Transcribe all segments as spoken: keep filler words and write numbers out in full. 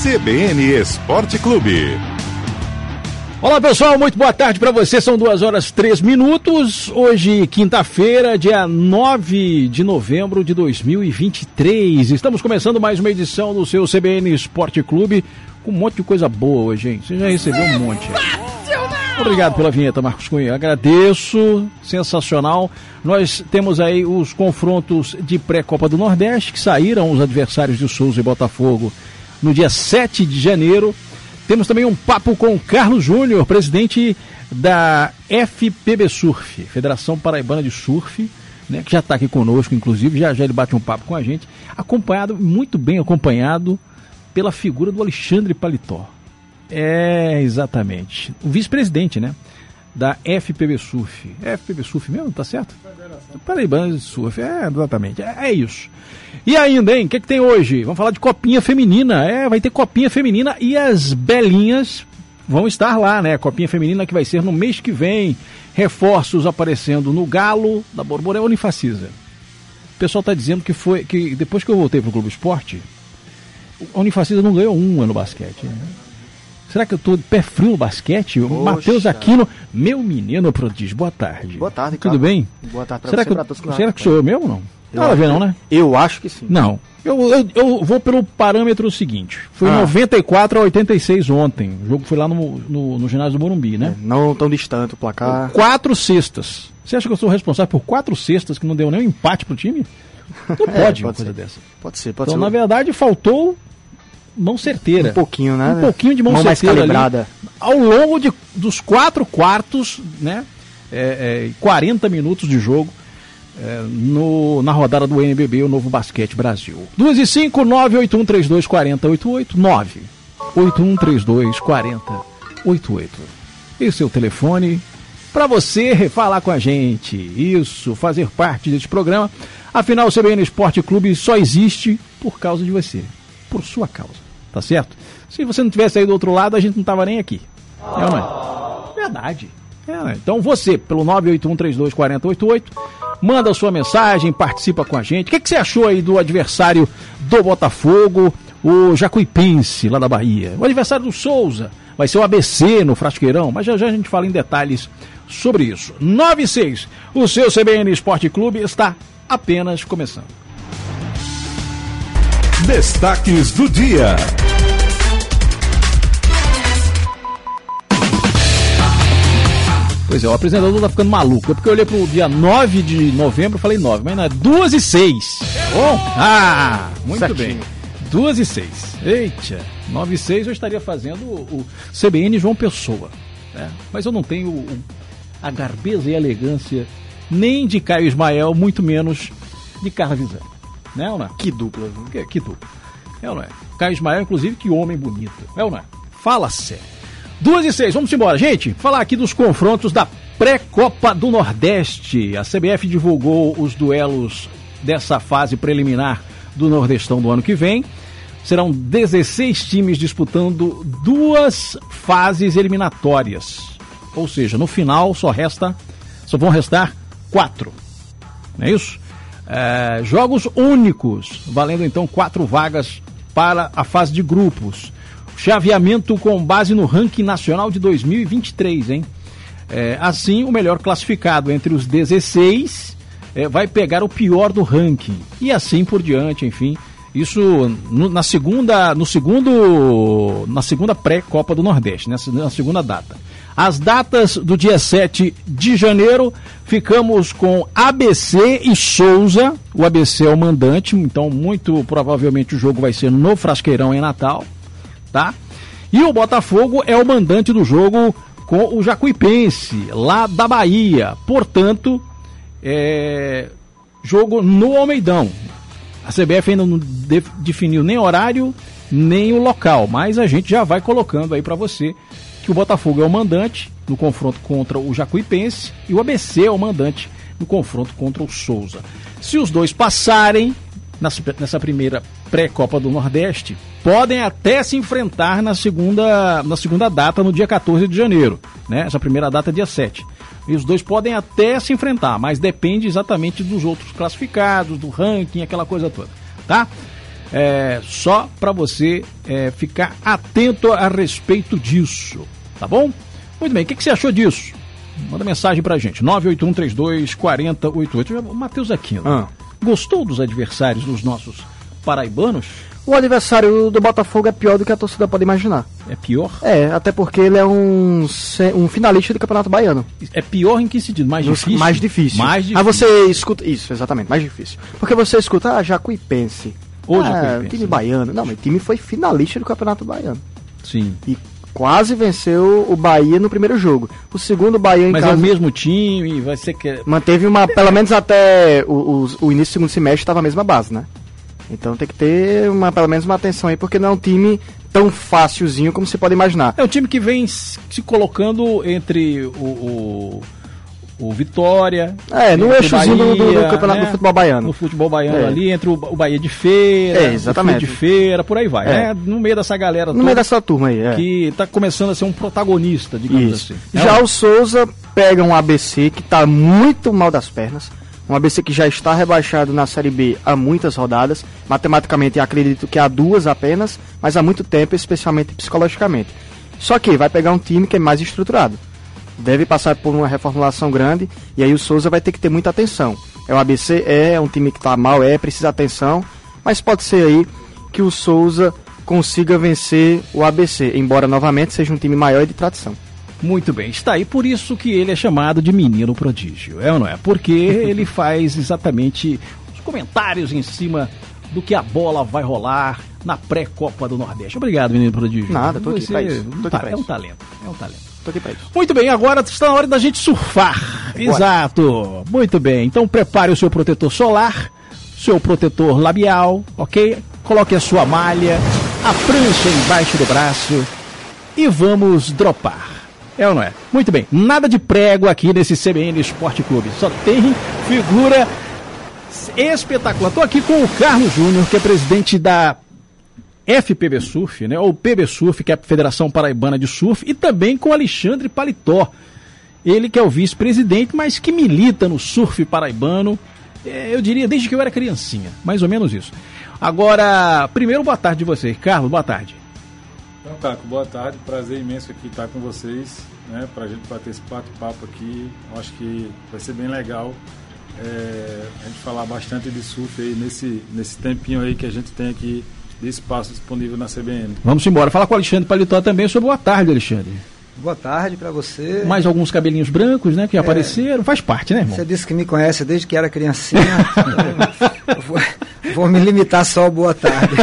C B N Esporte Clube. Olá pessoal, muito boa tarde para você, são duas horas três minutos, hoje quinta-feira, dia nove de novembro de dois mil e vinte e três, estamos começando mais uma edição do seu C B N Esporte Clube, com um monte de coisa boa hoje, hein? Você já recebeu um monte. Obrigado pela vinheta, Marcos Cunha, agradeço, sensacional. Nós temos aí os confrontos de pré-Copa do Nordeste, que saíram os adversários de Souza e Botafogo no dia sete de janeiro. Temos também um papo com o Carlos Júnior, presidente da F P B Surf, Federação Paraibana de Surf, né, que já está aqui conosco, inclusive, já já ele bate um papo com a gente, acompanhado, muito bem acompanhado, pela figura do Alexandre Paletó. É, exatamente, o vice-presidente, né, da F P B Surf. É F P B Surf mesmo, tá certo? Paraibana de Surf, é, exatamente, é, é isso. E ainda, hein, o que, é que tem hoje? Vamos falar de copinha feminina, é, vai ter copinha feminina e as belinhas vão estar lá, né, copinha feminina que vai ser no mês que vem, reforços aparecendo no Galo, da Borborema Unifacisa. O pessoal tá dizendo que foi, que depois que eu voltei pro Globo Esporte, a Unifacisa não ganhou uma no basquete, né? Será que eu tô de pé frio no basquete? Matheus Aquino, meu menino prodígio, boa tarde. Boa tarde, Tudo bem? Boa tarde pra será você, que, pra todos que será que sou eu mesmo ou não? Nada a ver não, né? Eu acho que sim. Não, eu, eu, eu vou pelo parâmetro seguinte, foi ah. noventa e quatro a oitenta e seis ontem, o jogo foi lá no, no, no ginásio do Morumbi, né? É, não tão distante o placar. Quatro cestas. Você acha que eu sou responsável por quatro cestas que não deu nem um empate pro time? Não pode, é, pode uma coisa ser. dessa. Pode ser, pode então, ser. na verdade, faltou mão certeira. Um pouquinho, né? Um pouquinho de mão, mão certeira mais calibrada. Ali, ao longo de, dos quatro quartos, né? É, é, quarenta minutos de jogo é, no, na rodada do N B B, o Novo Basquete Brasil. duas e cinco, nove oito um três dois quatro zero oito oito, nove oito um três dois quatro zero oito oito. Esse é o telefone para você falar com a gente. Isso, fazer parte desse programa. Afinal, o C B N Esporte Clube só existe por causa de você. Por sua causa, tá certo? Se você não tivesse aí do outro lado, a gente não tava nem aqui. É ou não é? Verdade. É, né? Então você, pelo nove oito um três dois quatro zero oito oito, manda a sua mensagem, participa com a gente. O que, que você achou aí do adversário do Botafogo, o Jacuipense, lá da Bahia? O adversário do Souza vai ser o A B C no Frasqueirão, mas já já a gente fala em detalhes sobre isso. nove seis, o seu C B N Esporte Clube está apenas começando. Destaques do dia. Pois é, o apresentador tá ficando maluco. É porque eu olhei pro dia nove de novembro e falei nove, mas não é duas e seis. Oh, ah, muito certinho. Bem. duas e seis. Eita, nove e seis eu estaria fazendo o, o C B N João Pessoa. Né? Mas eu não tenho o, a garbeza e a elegância nem de Caio Ismael, muito menos de Carla Visani. Né ou não é? Que dupla, viu? Que, que dupla. É ou não é? Caio Ismael, inclusive, que homem bonito. É ou não é? Fala sério. Duas e seis, vamos embora. Gente, falar aqui dos confrontos da pré-Copa do Nordeste. A C B F divulgou os duelos dessa fase preliminar do Nordestão do ano que vem. Serão dezesseis times disputando duas fases eliminatórias. Ou seja, no final só resta, só vão restar quatro. Não é isso? É, jogos únicos, valendo então quatro vagas para a fase de grupos. Chaveamento com base no ranking nacional de dois mil e vinte e três, hein? É, assim, o melhor classificado entre os dezesseis é, vai pegar o pior do ranking. E assim por diante, enfim. Isso no, na segunda, no segundo, na segunda pré-Copa do Nordeste, né? Na segunda data. As datas do dia sete de janeiro, ficamos com A B C e Souza. O A B C é o mandante, então muito provavelmente o jogo vai ser no Frasqueirão em Natal, tá? E o Botafogo é o mandante do jogo com o Jacuipense, lá da Bahia. Portanto, é jogo no Almeidão. A C B F ainda não de, definiu nem horário, nem o local, mas a gente já vai colocando aí para você que o Botafogo é o mandante no confronto contra o Jacuipense e o A B C é o mandante no confronto contra o Souza. Se os dois passarem nessa primeira pré-Copa do Nordeste, podem até se enfrentar na segunda, na segunda data, no dia quatorze de janeiro, né? Essa primeira data é dia sete. E os dois podem até se enfrentar, mas depende exatamente dos outros classificados, do ranking, aquela coisa toda, tá? É, só para você é, ficar atento a respeito disso, tá bom? Muito bem, o que, que você achou disso? Manda mensagem pra gente, nove oito um três dois quatro zero oito oito. O Matheus Aquino, Ah. gostou dos adversários dos nossos paraibanos? O adversário do Botafogo é pior do que a torcida pode imaginar. É pior? É, até porque ele é um, se- um finalista do Campeonato Baiano. É pior em que sentido? Mais Nos- difícil? Mais difícil. Mais difícil. Aí você escuta. Isso, exatamente, mais difícil. Porque você escuta, ah, Jacuipense. Ô, ah, Jacuipense. time baiano. Não, mas o time foi finalista do Campeonato Baiano. Sim. E quase venceu o Bahia no primeiro jogo. O segundo Bahia em Mas casa é o mesmo time, vai ser que... manteve uma, pelo menos até o, o, o início do segundo semestre estava a mesma base, né? Então tem que ter uma, pelo menos uma atenção aí, porque não é um time tão fácilzinho como você pode imaginar. É um time que vem se se colocando entre o, o, o Vitória... É, no entre o eixozinho do, do- do Bahia, campeonato né? do futebol baiano. No futebol baiano É. ali, entre o, o Bahia de Feira, É, exatamente. o Flu de Feira, por aí vai, É. né? No meio dessa galera No meio dessa turma aí, é. que está começando a ser um protagonista, digamos Isso. assim. Já É um- o Souza pega um A B C que está muito mal das pernas. Um A B C que já está rebaixado na Série B há muitas rodadas. Matematicamente, acredito que há duas apenas, mas há muito tempo, especialmente psicologicamente. Só que vai pegar um time que é mais estruturado. Deve passar por uma reformulação grande e aí o Souza vai ter que ter muita atenção. É um A B C, é um time que está mal, é, precisa atenção, mas pode ser aí que o Souza consiga vencer o A B C, embora novamente seja um time maior e de tradição. Muito bem, está aí, por isso que ele é chamado de menino prodígio, é ou não é? Porque ele faz exatamente os comentários em cima do que a bola vai rolar na pré-Copa do Nordeste. Obrigado, menino prodígio. Nada, tô aqui Você pra isso, um tô aqui ta- pra é um isso. talento, é um talento. Tô aqui pra isso. Muito bem, agora está na hora da gente surfar. Exato. Muito bem. Então prepare o seu protetor solar, seu protetor labial, ok? Coloque a sua malha, a prancha embaixo do braço e vamos dropar. É ou não é? Muito bem. Nada de prego aqui nesse C B N Esporte Clube. Só tem figura espetacular. Estou aqui com o Carlos Júnior, que é presidente da F P B Surf, né? Ou P B Surf, que é a Federação Paraibana de Surf, e também com Alexandre Paletó. Ele que é o vice-presidente, mas que milita no surf paraibano, é, eu diria desde que eu era criancinha, mais ou menos isso. Agora, primeiro, boa tarde de vocês. Carlos, boa tarde. Então, Caco, boa tarde. Prazer imenso aqui estar com vocês, né? Pra gente bater esse bate-papo aqui. Eu acho que vai ser bem legal é, a gente falar bastante de surf aí nesse, nesse tempinho aí que a gente tem aqui de espaço disponível na C B N. Vamos embora. Falar com o Alexandre Paletó também sobre boa tarde, Alexandre. Boa tarde para você. Mais alguns cabelinhos brancos, né, que é. apareceram. Faz parte, né, irmão? Você disse que me conhece desde que era criancinha. eu vou, vou me limitar só ao boa tarde.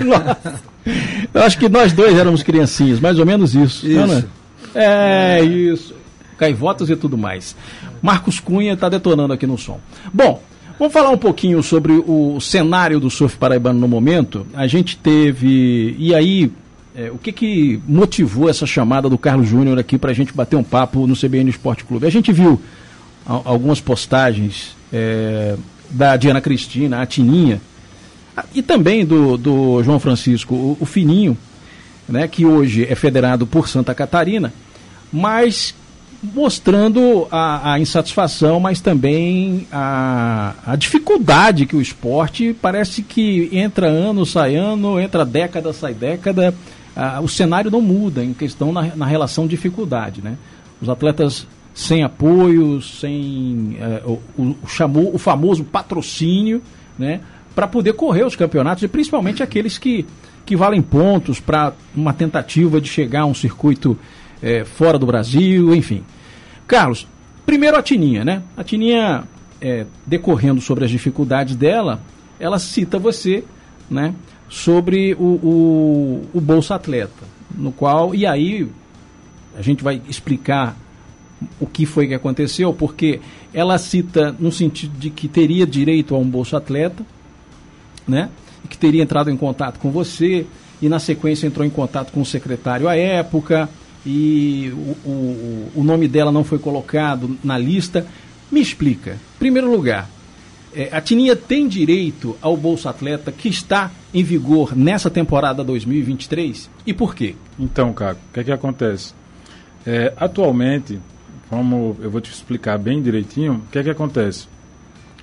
Eu acho que nós dois éramos criancinhas, mais ou menos isso. Isso. Não, é? é, isso. Caivotas e tudo mais. Marcos Cunha está detonando aqui no som. Bom, vamos falar um pouquinho sobre o cenário do surf paraibano no momento. A gente teve... E aí, é, o que, que motivou essa chamada do Carlos Júnior aqui para a gente bater um papo no C B N Esporte Clube? A gente viu a, algumas postagens é, da Diana Cristina, a Tininha, e também do, do João Francisco, o, o Fininho, né, que hoje é federado por Santa Catarina, mas mostrando a, a insatisfação, mas também a, a dificuldade que o esporte parece que entra ano, sai ano, entra década, sai década, a, o cenário não muda em questão na, na relação dificuldade, né? Os atletas sem apoio, sem é, o, o, chamou, o famoso patrocínio, né, para poder correr os campeonatos, e principalmente aqueles que, que valem pontos para uma tentativa de chegar a um circuito é, fora do Brasil, enfim. Carlos, primeiro a Tininha, né? A Tininha, é, decorrendo sobre as dificuldades dela, ela cita você, né, sobre o, o, o Bolsa Atleta, no qual, e aí a gente vai explicar o que foi que aconteceu, porque ela cita no sentido de que teria direito a um Bolsa Atleta, né, e que teria entrado em contato com você, e na sequência entrou em contato com o secretário à época, e o, o, o nome dela não foi colocado na lista. Me explica, em primeiro lugar, é, a Tininha tem direito ao Bolsa Atleta que está em vigor nessa temporada dois mil e vinte e três, e por quê? Então, Caco, o que é que acontece? É, atualmente, como eu vou te explicar bem direitinho, o que é que acontece?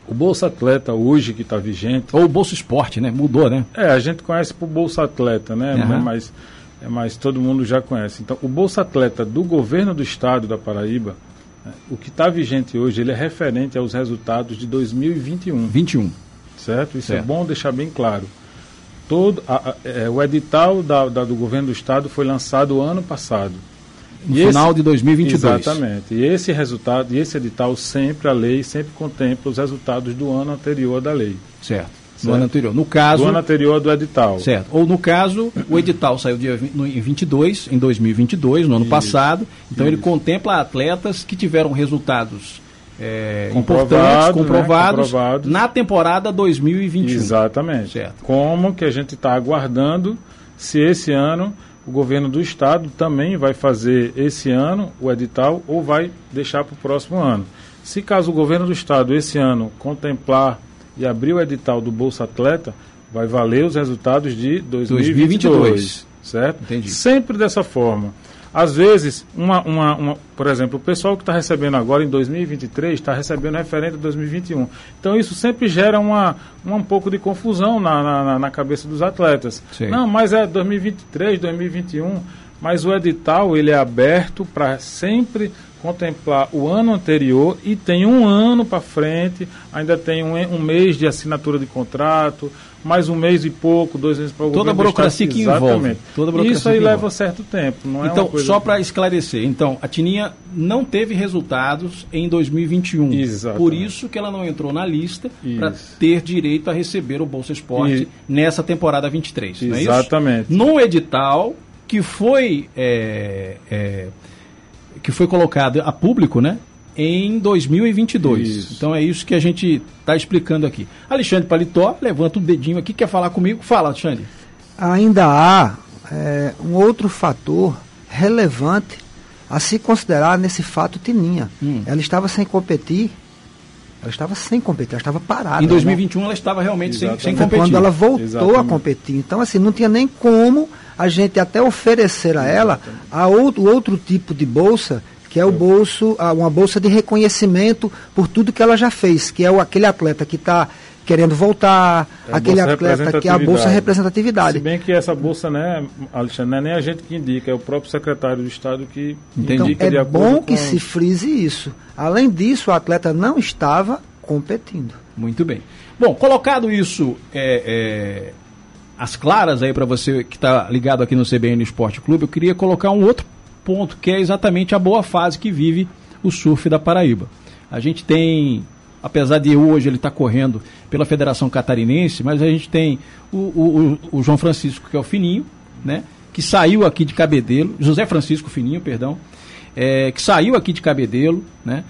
O Bolsa Atleta hoje que está vigente... Ou o Bolsa Esporte, né? Mudou, né? É, a gente conhece por Bolsa Atleta, né? Uhum. Mas, é, mas todo mundo já conhece. Então, o Bolsa Atleta do governo do estado da Paraíba, né, o que está vigente hoje, ele é referente aos resultados de dois mil e vinte e um. vinte e um. Certo? Isso Certo. é bom deixar bem claro. Todo, a, a, é, o edital da, da, do governo do estado foi lançado ano passado. No E final esse, de dois mil e vinte e dois. Exatamente. E esse resultado, e esse edital, sempre a lei, sempre contempla os resultados do ano anterior da lei. Certo. Certo. No ano anterior. No caso... Do ano anterior do edital. Certo. Ou no caso, o edital saiu dia vinte, no, em vinte e dois, em dois mil e vinte e dois, no ano Isso. passado. Então Isso. ele contempla atletas que tiveram resultados é, Comprovado, importantes, né? comprovados, Comprovados. na temporada dois mil e vinte e um. Exatamente. Certo. Como que a gente está aguardando se esse ano o governo do estado também vai fazer esse ano o edital ou vai deixar para o próximo ano. Se caso o governo do estado esse ano contemplar e abrir o edital do Bolsa Atleta, vai valer os resultados de dois mil e vinte e dois, certo? Entendi. Sempre dessa forma. Às vezes, uma, uma, uma, por exemplo, o pessoal que está recebendo agora em dois mil e vinte e três está recebendo referente a dois mil e vinte e um. Então isso sempre gera uma, uma um pouco de confusão na, na, na cabeça dos atletas. Sim. Não, mas é dois mil e vinte e três, dois mil e vinte e um, mas o edital ele é aberto para sempre contemplar o ano anterior e tem um ano para frente, ainda tem um, um mês de assinatura de contrato, mais um mês e pouco, dois meses para o Toda governo a burocracia do que estado. envolve. Exatamente. Toda a burocracia Isso aí que leva envolve. certo tempo. Não é Então, uma coisa... só para esclarecer, então, a Tininha não teve resultados em dois mil e vinte e um. Exatamente. Por isso que ela não entrou na lista para Isso. ter direito a receber o Bolsa Esporte E- nessa temporada vinte e três. Não é isso? Exatamente. No edital que foi, é, é, que foi colocado a público, né? Em dois mil e vinte e dois. Isso. Então é isso que a gente está explicando aqui. Alexandre Paletó, levanta o dedinho aqui, quer falar comigo? Fala, Alexandre. Ainda há é, um outro fator relevante a se considerar nesse fato Tininha. Hum. Ela estava sem competir, ela estava sem competir, ela estava parada. Em dois mil e Ela vinte e um ela estava realmente sem, Exatamente. sem Foi competir. quando ela voltou a Exatamente. competir. Então, assim, não tinha nem como a gente até oferecer a ela a outro, outro tipo de bolsa, que é o bolso, a- uma bolsa de reconhecimento por tudo que ela já fez, que é o, aquele atleta que está querendo voltar, É a aquele bolsa atleta que é a bolsa representatividade. representatividade. Se bem que essa bolsa, né, Alexandre, não é nem a gente que indica, é o próprio secretário do Estado que Entendi. indica de É acordo bom com... que se frise isso. Além disso, o atleta não estava competindo. Muito bem. Bom, colocado isso é, é, as claras aí para você que está ligado aqui no C B N Esporte Clube, eu queria colocar um outro ponto, que é exatamente a boa fase que vive o surf da Paraíba. A gente tem, apesar de hoje ele estar correndo pela Federação Catarinense, mas a gente tem o, o, o, o João Francisco, que é o Fininho, né, que saiu aqui de Cabedelo, José Francisco Fininho, perdão, é, que saiu aqui de Cabedelo, né,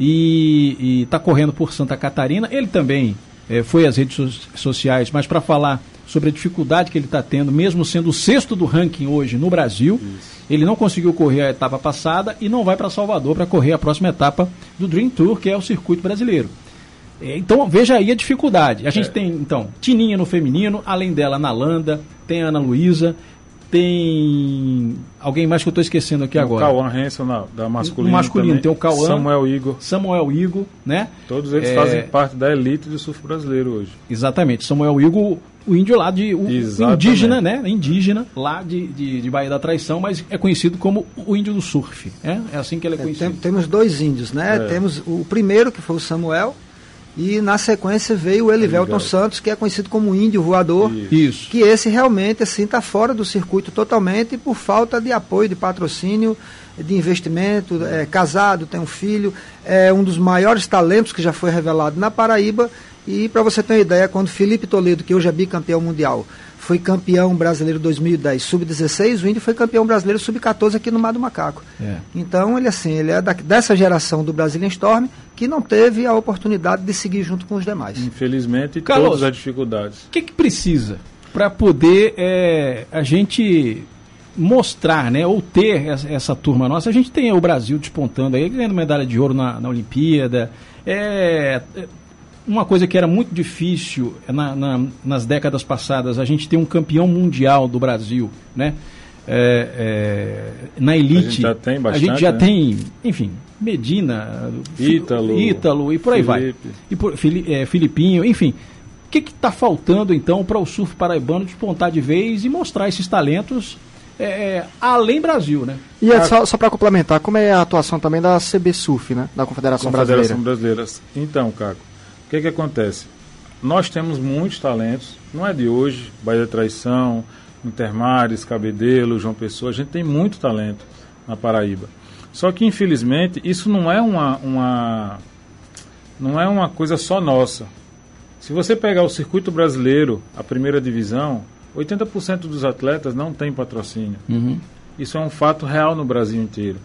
e está correndo por Santa Catarina. Ele também é, foi às redes so- sociais, mas para falar sobre a dificuldade que ele está tendo, mesmo sendo o sexto do ranking hoje no Brasil. Isso. Ele não conseguiu correr a etapa passada e não vai para Salvador para correr a próxima etapa do Dream Tour, que é o circuito brasileiro. É, então, veja aí a dificuldade. A gente é. tem, então, Tininha no feminino, além dela, Nalanda, tem a Ana Luísa, tem alguém mais que eu estou esquecendo aqui o agora. O Cauã Henson, na, da masculina. No masculino também. tem o Cauã. Samuel Igor. Samuel Igor, né? Todos eles é... fazem parte da elite do surf brasileiro hoje. Exatamente. Samuel Igor, o índio lá de... O indígena, né? Indígena, lá de, de, de Baía da Traição, mas é conhecido como o índio do surf. É, é assim que ele é conhecido. É, tem, temos dois índios, né? É. Temos o primeiro, que foi o Samuel, e na sequência veio o Elivelton Santos, que é conhecido como índio voador. Isso. Que esse realmente assim está fora do circuito totalmente por falta de apoio, de patrocínio, de investimento. É casado, tem um filho, é um dos maiores talentos que já foi revelado na Paraíba. E para você ter uma ideia, quando Felipe Toledo, que hoje é bicampeão mundial, foi campeão brasileiro dois mil e dez sub dezesseis, o índio foi campeão brasileiro sub catorze aqui no Mar do Macaco. É. Então ele assim, ele é da, dessa geração do Brazilian Storm que não teve a oportunidade de seguir junto com os demais. Infelizmente, Carlos, todas as dificuldades. O que, que precisa para poder é, a gente mostrar, né, ou ter essa, essa turma nossa? A gente tem o Brasil despontando aí, ganhando medalha de ouro na, na Olimpíada. É, é uma coisa que era muito difícil na, na, nas décadas passadas, a gente tem um campeão mundial do Brasil, né? É, é, na elite. A gente já tem bastante, a gente já né? tem, enfim, Medina, Ítalo, Ítalo e por aí Felipe. vai. E por, Fili, é, Filipinho, enfim. O que está faltando, então, para o surf paraibano despontar de vez e mostrar esses talentos é, além Brasil, né? E é, só, só para complementar, como é a atuação também da C B Surf, né? Da Confederação, Confederação Brasileira? Brasileira. Então, Caco, o que que acontece? Nós temos muitos talentos, não é de hoje, Baía da Traição, Intermares, Cabedelo, João Pessoa, a gente tem muito talento na Paraíba. Só que, infelizmente, isso não é uma, uma, não é uma coisa só nossa. Se você pegar o circuito brasileiro, a primeira divisão, oitenta por cento dos atletas não tem patrocínio. Uhum. Isso é um fato real no Brasil inteiro.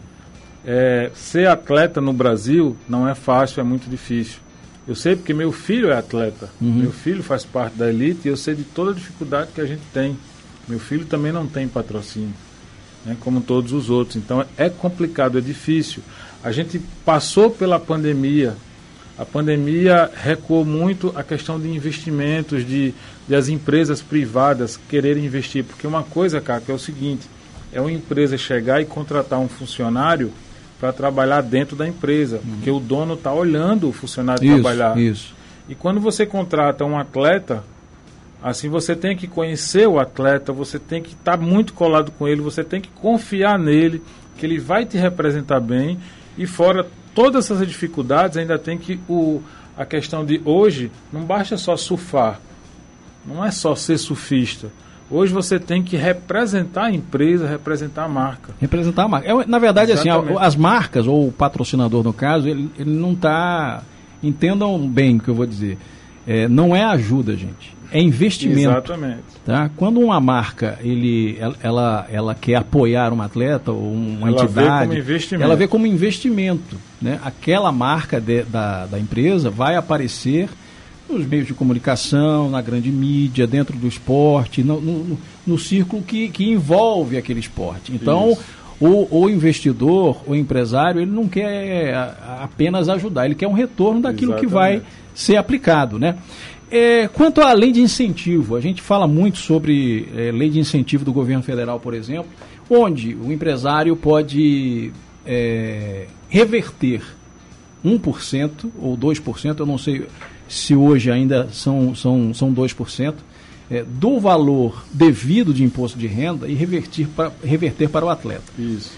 É, ser atleta no Brasil não é fácil, é muito difícil. Eu sei porque meu filho é atleta. Uhum. Meu filho faz parte da elite e eu sei de toda a dificuldade que a gente tem. Meu filho também não tem patrocínio, né, como todos os outros. Então é complicado, é difícil. A gente passou pela pandemia. A pandemia recuou muito a questão de investimentos, de, de as empresas privadas quererem investir. Porque uma coisa, cara, que é o seguinte, é uma empresa chegar e contratar um funcionário para trabalhar dentro da empresa, uhum. porque o dono está olhando o funcionário isso, trabalhar. Isso. E quando você contrata um atleta, assim, você tem que conhecer o atleta, você tem que estar tá muito colado com ele, você tem que confiar nele, que ele vai te representar bem, e fora todas essas dificuldades, ainda tem que o, a questão de hoje, não basta só surfar, não é só ser surfista. Hoje você tem que representar a empresa, representar a marca. Representar a marca. É, na verdade, Exatamente. assim, as marcas, ou o patrocinador no caso, ele, ele não está... Entendam bem o que eu vou dizer. É, não é ajuda, gente. É investimento. Exatamente. Tá? Quando uma marca ele, ela, ela quer apoiar um atleta ou uma ela entidade, vê como investimento. ela vê como investimento. Né? Aquela marca de, da, da empresa vai aparecer nos meios de comunicação, na grande mídia, dentro do esporte, no, no, no círculo que, que envolve aquele esporte. Então, o, o investidor, o empresário, ele não quer a, apenas ajudar, ele quer um retorno daquilo Exatamente. Que vai ser aplicado, né? É, quanto à lei de incentivo, a gente fala muito sobre é, lei de incentivo do governo federal, por exemplo, onde o empresário pode é, reverter um por cento ou dois por cento, eu não sei se hoje ainda são, são, são dois por cento, é, do valor devido de imposto de renda e revertir para, reverter para o atleta. Isso.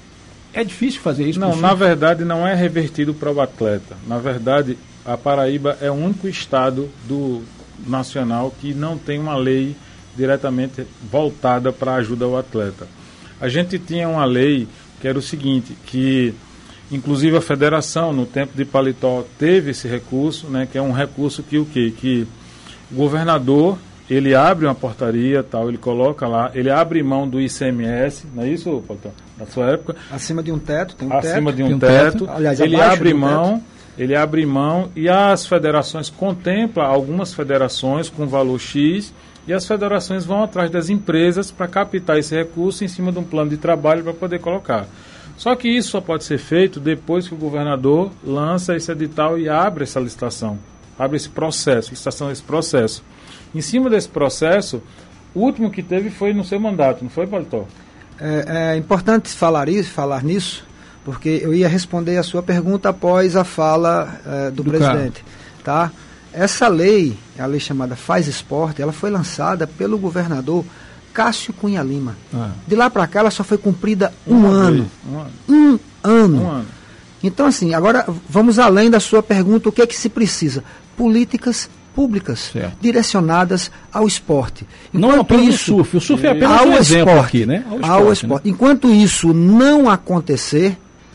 É difícil fazer isso? Não, na verdade não é revertido para o atleta. Na verdade, a Paraíba é o único estado do nacional que não tem uma lei diretamente voltada para a ajuda ao atleta. A gente tinha uma lei que era o seguinte, que inclusive a federação, no tempo de Paletó, teve esse recurso, né, que é um recurso que o quê? Que o governador, ele abre uma portaria, tal, ele coloca lá, ele abre mão do I C M S, não é isso, Paletó? Na sua época? Acima de um teto, tem um Acima teto. de um, um teto, teto. Aliás, ele abaixo abre do mão... teto. Ele abre mão e as federações contemplam algumas federações com valor X e as federações vão atrás das empresas para captar esse recurso em cima de um plano de trabalho para poder colocar. Só que isso só pode ser feito depois que o governador lança esse edital e abre essa licitação, abre esse processo, licitação desse processo. Em cima desse processo, o último que teve foi no seu mandato, não foi, Paletó? É, é importante falar isso, falar nisso, porque eu ia responder a sua pergunta após a fala uh, do, do presidente. Tá? Essa lei, a lei chamada Faz Esporte, ela foi lançada pelo governador Cássio Cunha Lima. Ah. De lá para cá, ela só foi cumprida um, um ano. Um ano. Um ano. Um ano. Então, assim, agora vamos além da sua pergunta, o que é que se precisa? Políticas públicas, certo, direcionadas ao esporte. Enquanto não apenas isso, o surf. O surf é apenas um exemplo esporte, aqui, né? Ao esporte. Ao esporte. Né? Enquanto isso não acontecer,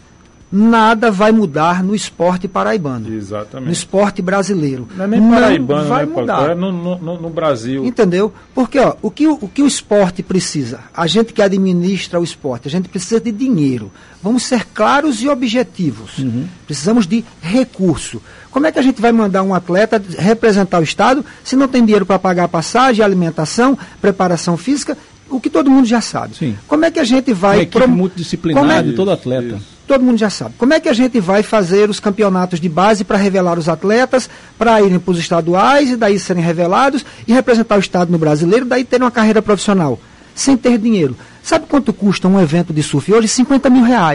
nada vai mudar no esporte paraibano. Exatamente. No esporte brasileiro. Não é nem paraibano, não vai né, mudar. É no, no, no Brasil. Entendeu? Porque ó, o, que, o que o esporte precisa? A gente que administra o esporte, a gente precisa de dinheiro. Vamos ser claros e objetivos. Uhum. Precisamos de recurso. Como é que a gente vai mandar um atleta representar o Estado se não tem dinheiro para pagar passagem, alimentação, preparação física? O que todo mundo já sabe. Sim. Como é que a gente vai... Uma equipe prom... multidisciplinar de todo atleta. Isso. Todo mundo já sabe. Como é que a gente vai fazer os campeonatos de base para revelar os atletas, para irem para os estaduais e daí serem revelados e representar o Estado no brasileiro, daí terem uma carreira profissional, sem ter dinheiro? Sabe quanto custa um evento de surf hoje? cinquenta mil reais.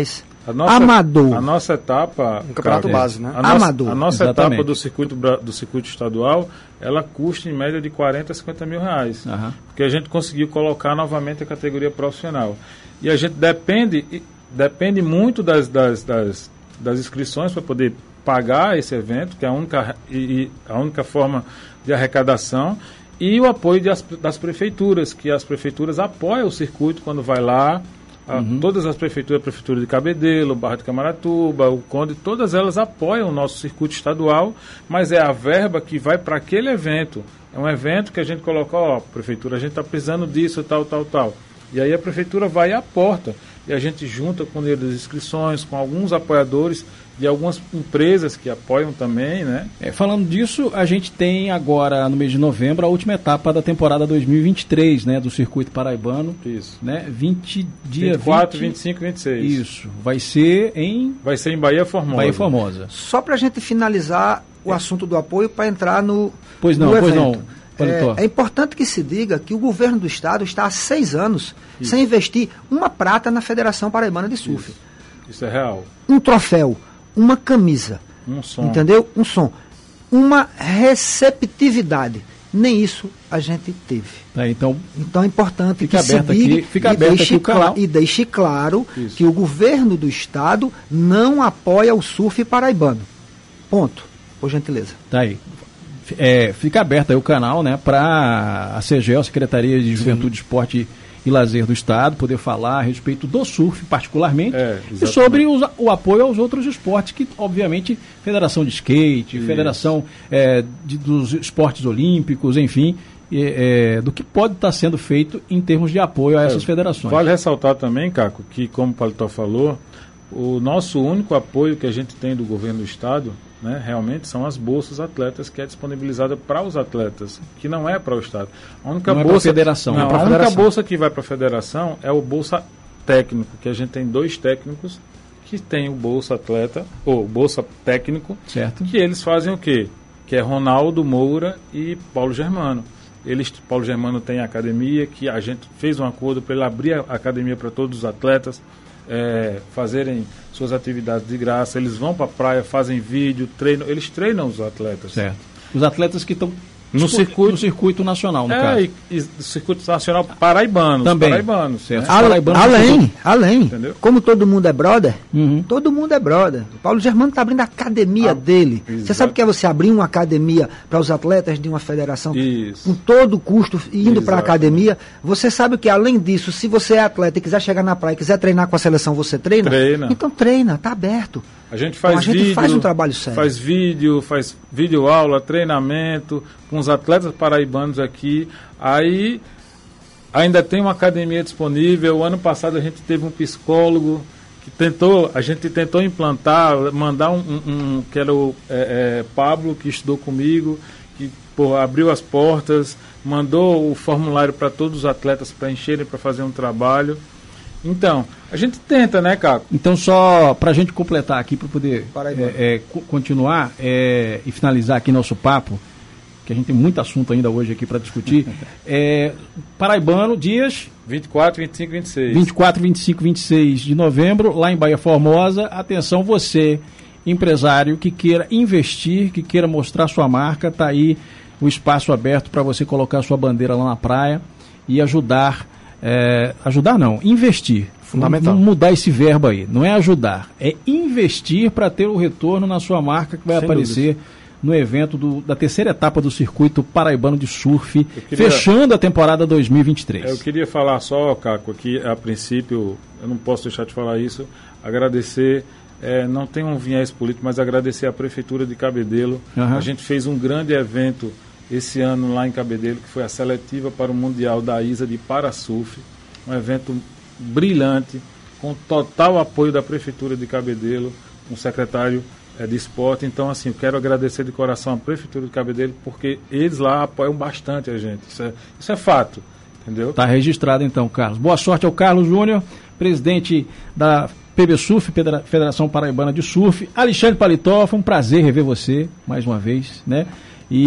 A nossa, amador. A nossa etapa... Um campeonato Caco, base, né? A nossa, Amador. A nossa Exatamente. etapa do circuito, do circuito estadual, ela custa em média de quarenta a cinquenta mil reais. Aham. Porque a gente conseguiu colocar novamente a categoria profissional. E a gente depende, depende muito das, das, das, das inscrições para poder pagar esse evento, que é a única, e, e a única forma de arrecadação, e o apoio de as, das prefeituras, que as prefeituras apoiam o circuito quando vai lá. A, Uhum. Todas as prefeituras, a Prefeitura de Cabedelo, Barra de Camaratuba, o Conde, todas elas apoiam o nosso circuito estadual, mas é a verba que vai para aquele evento. É um evento que a gente coloca, ó, Prefeitura, a gente está precisando disso, tal, tal, tal. E aí a Prefeitura vai e aporta. E a gente junta com o dinheiro das inscrições, com alguns apoiadores de algumas empresas que apoiam também, né? É, falando disso, a gente tem agora, no mês de novembro, a última etapa da temporada dois mil e vinte e três, né, do Circuito Paraibano. Isso. Né, vinte, dia vinte e quatro, vinte vinte e cinco, vinte e seis. Isso. Vai ser em Vai ser em Bahia Formosa. Bahia Formosa. Só para a gente finalizar o assunto do apoio para entrar no, Pois não, no pois evento. não. Paletó. É, é importante que se diga que o governo do estado está há seis anos Isso. sem investir uma prata na Federação Paraibana de Surf. Isso, Isso é real. Um troféu, uma camisa, um som. Entendeu? Um som. Uma receptividade. Nem isso a gente teve. Tá, então, então é importante fica que se aberto diga aqui, fica e, aberto deixe aqui o canal. e deixe claro Isso. que o governo do estado não apoia o surf paraibano. Ponto. Por gentileza. Tá aí. É, fica aberto aí o canal, né, para a C G E L, Secretaria de Juventude, Sim. Esporte e Lazer do Estado, poder falar a respeito do surf, particularmente, é, e sobre os, o apoio aos outros esportes, que, obviamente, Federação de Skate, Isso. Federação é, de, dos Esportes Olímpicos, enfim, é, é, do que pode estar sendo feito em termos de apoio a essas é, federações. Vale ressaltar também, Caco, que, como o Paletó falou, o nosso único apoio que a gente tem do governo do Estado, né, realmente são as bolsas atletas, que é disponibilizada para os atletas, que não é para o Estado. A única não bolsa, é para a federação. Não, é a única federação. bolsa que vai para a federação é o bolsa técnico, que a gente tem dois técnicos que tem o bolsa atleta, ou bolsa técnico, certo. que eles fazem o quê? Que é Ronaldo Moura e Paulo Germano. Eles, Paulo Germano tem a academia, que a gente fez um acordo para ele abrir a academia para todos os atletas, É, fazerem suas atividades de graça. Eles vão para a praia, fazem vídeo, treinam, eles treinam os atletas. Certo. Os atletas que estão no circuito, no circuito nacional, no é, caso. E, e circuito nacional paraibano. Também. Paraibanos. Certo. Né? Ale, paraibanos além, além. Entendeu? Como todo mundo é brother, uhum. todo mundo é brother. O Paulo Germano está abrindo a academia ah, dele. Exato. Você sabe o que é você abrir uma academia para os atletas de uma federação Isso. com todo o custo indo para a academia? Você sabe que, além disso, se você é atleta e quiser chegar na praia e quiser treinar com a seleção, você treina? Treina. Então treina, está aberto. A gente faz então, a gente vídeo, faz um trabalho sério. Faz vídeo, faz vídeo aula, treinamento com os atletas paraibanos aqui. Aí ainda tem uma academia disponível. O ano passado a gente teve um psicólogo que tentou, a gente tentou implantar, mandar um, um, um que era o é, é, Pablo, que estudou comigo, que pô, abriu as portas, mandou o formulário para todos os atletas preencherem para fazer um trabalho. Então, a gente tenta, né, Caco? Então, só para a gente completar aqui, para poder Paraibano. é, é, continuar é, e finalizar aqui nosso papo, que a gente tem muito assunto ainda hoje aqui para discutir. é, Paraibano, dias... vinte e quatro, vinte e cinco, vinte e seis. vinte e quatro, vinte e cinco, vinte e seis de novembro, lá em Bahia Formosa. Atenção, você, empresário, que queira investir, que queira mostrar sua marca, está aí o espaço aberto para você colocar sua bandeira lá na praia e ajudar... É, ajudar não, investir. Fundamental. Vamos mudar esse verbo aí. Não é ajudar, é investir para ter o retorno na sua marca que vai Sem aparecer dúvida. no evento do, da terceira etapa do Circuito Paraibano de Surf, queria, fechando a temporada dois mil e vinte e três. Eu queria falar só, Caco, aqui a princípio, eu não posso deixar de falar isso, agradecer, é, não tem um viés político, mas agradecer à Prefeitura de Cabedelo. Uhum. A gente fez um grande evento esse ano lá em Cabedelo, que foi a seletiva para o Mundial da I S A de Parasurf, um evento brilhante, com total apoio da Prefeitura de Cabedelo, com o secretário é, de esporte. Então, assim, eu quero agradecer de coração a Prefeitura de Cabedelo, porque eles lá apoiam bastante a gente, isso é, isso é fato, entendeu? Está registrado então, Carlos. Boa sorte ao Carlos Júnior, presidente da P B Surf, Federação Paraibana de Surf. Alexandre Paletó, foi um prazer rever você, mais uma vez, né? E,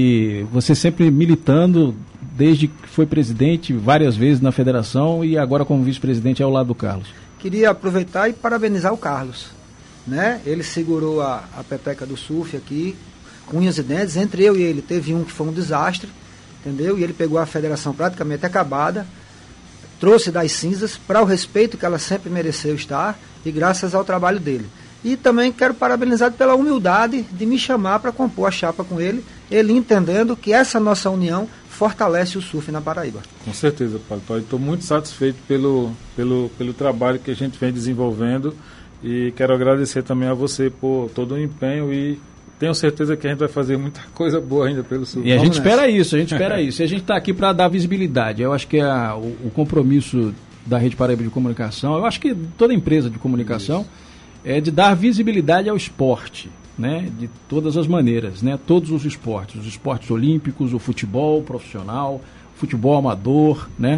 e você sempre militando, desde que foi presidente várias vezes na federação e agora como vice-presidente ao lado do Carlos. queria aproveitar e parabenizar o Carlos, né? Ele segurou a, a pepeca do surf aqui, com unhas e dentes. Entre eu e ele teve um que foi um desastre, entendeu? E ele pegou a federação praticamente acabada, trouxe das cinzas para o respeito que ela sempre mereceu estar, e graças ao trabalho dele. E também quero parabenizar pela humildade de me chamar para compor a chapa com ele, ele entendendo que essa nossa união fortalece o surf na Paraíba. Com certeza, Paulo. Estou muito satisfeito pelo, pelo, pelo trabalho que a gente vem desenvolvendo, e quero agradecer também a você por todo o empenho, e tenho certeza que a gente vai fazer muita coisa boa ainda pelo surf. E a Vamos gente nessa. espera isso, a gente espera isso. E a gente está aqui para dar visibilidade. Eu acho que é a, o, o compromisso da Rede Paraíba de Comunicação, eu acho que toda empresa de comunicação, isso, é de dar visibilidade ao esporte, né? De todas as maneiras, né? Todos os esportes, os esportes olímpicos, o futebol profissional, futebol amador, né?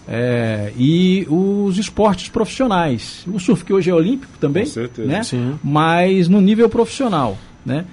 É, e os esportes profissionais. O surf, que hoje é olímpico também, com certeza, né? Sim. Mas no nível profissional, né?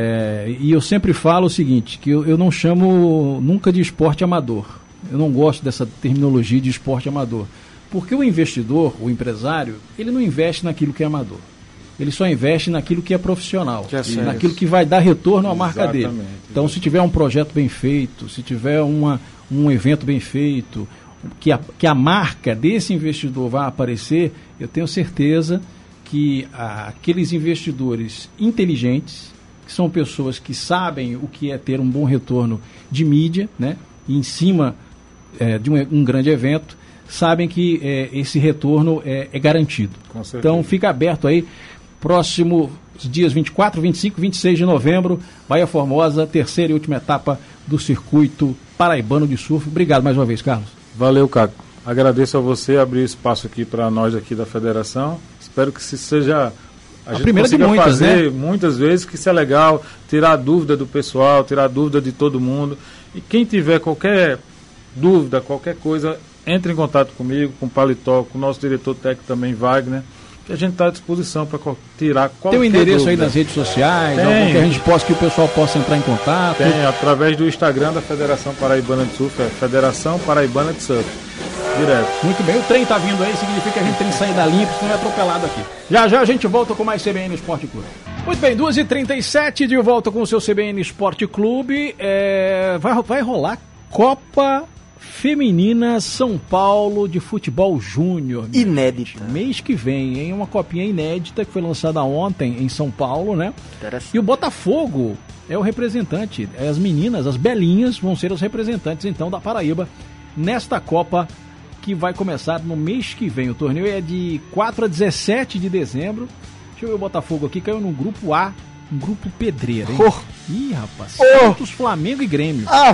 É, e eu sempre falo o seguinte, que eu, eu não chamo nunca de esporte amador. Eu não gosto dessa terminologia de esporte amador. Porque o investidor, o empresário, ele não investe naquilo que é amador. Ele só investe naquilo que é profissional, Que é sério. naquilo que vai dar retorno à marca dele. Exatamente. Então, se tiver um projeto bem feito, se tiver uma, um evento bem feito, que a, que a marca desse investidor vai aparecer, eu tenho certeza que ah, aqueles investidores inteligentes, que são pessoas que sabem o que é ter um bom retorno de mídia, né, em cima é, de um, um grande evento, sabem que é, esse retorno é, é garantido. Com certeza. Então fica aberto aí, próximo dias vinte e quatro, vinte e cinco, vinte e seis de novembro, Baía Formosa, terceira e última etapa do circuito paraibano de surf. Obrigado mais uma vez, Carlos. Valeu, Caco. Agradeço a você abrir espaço aqui para nós aqui da Federação. Espero que se seja... A, A gente primeira de consiga muitas, fazer né? muitas vezes, que isso é legal, tirar a dúvida do pessoal, tirar a dúvida de todo mundo. E quem tiver qualquer dúvida, qualquer coisa, entre em contato comigo, com o Paletó, com o nosso diretor técnico também, Wagner, que a gente está à disposição para tirar qualquer Tem o endereço dúvida. aí nas redes sociais, Tem. algum que a gente possa, que o pessoal possa entrar em contato. Tem, através do Instagram da Federação Paraibana de Surf, é Federação Paraibana de Surf. Direto. Muito bem, o trem tá vindo aí, significa que a gente tem que sair da linha, porque senão é atropelado aqui. Já já a gente volta com mais C B N Esporte Clube. Muito bem, duas e trinta e sete, de volta com o seu C B N Esporte Clube. É, vai, vai rolar Copa Feminina São Paulo de Futebol Júnior. Inédita. Mês que vem, hein? Uma copinha inédita que foi lançada ontem em São Paulo, né? Interessante. E o Botafogo é o representante. As meninas, as belinhas, vão ser os representantes, então, da Paraíba nesta Copa que vai começar no mês que vem. O torneio é de quatro a dezessete de dezembro. Deixa eu ver o Botafogo aqui, caiu no grupo A, um grupo pedreiro, hein? Oh. Ih, rapaz, Oh. Santos, Flamengo e Grêmio. Ah,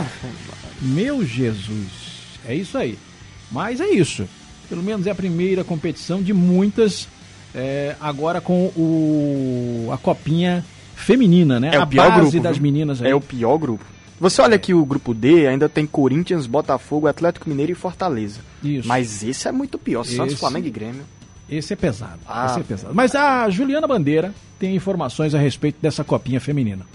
Meu Jesus, é isso aí. Mas é isso. Pelo menos é a primeira competição de muitas, é, agora com o, a copinha feminina, né? É o a pior base grupo, das viu? meninas aí. é o pior grupo. Você olha aqui o grupo D, ainda tem Corinthians, Botafogo, Atlético Mineiro e Fortaleza. Isso. Mas esse é muito pior, Santos, Esse- Flamengo e Grêmio. Esse é pesado. Ah. Esse é pesado. Mas a Juliana Bandeira tem informações a respeito dessa copinha feminina.